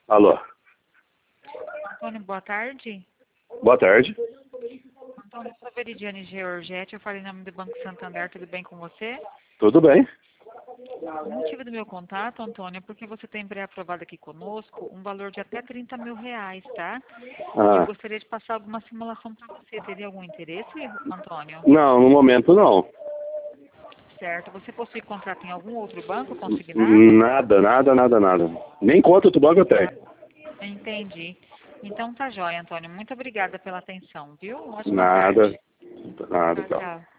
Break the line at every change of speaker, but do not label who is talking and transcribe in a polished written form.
Alô.
Antônio, boa tarde.
Boa tarde.
Antônio, sou Veridiane Georgette, eu falei em nome do Banco Santander, tudo bem com você?
Tudo bem?
O motivo do meu contato, Antônio, é porque você tem pré-aprovado aqui conosco um valor de até R$ 30.000, tá? E eu gostaria de passar alguma simulação para você. Teria algum interesse, Antônio?
Não, no momento não.
Certo. Você possui contrato em algum outro banco consignado?
Nada. Nem conta do banco eu tenho.
Entendi. Então tá jóia, Antônio. Muito obrigada pela atenção, viu? Ótima
Nada.
tarde.
Nada,
Tchau,
tchau.
tchau.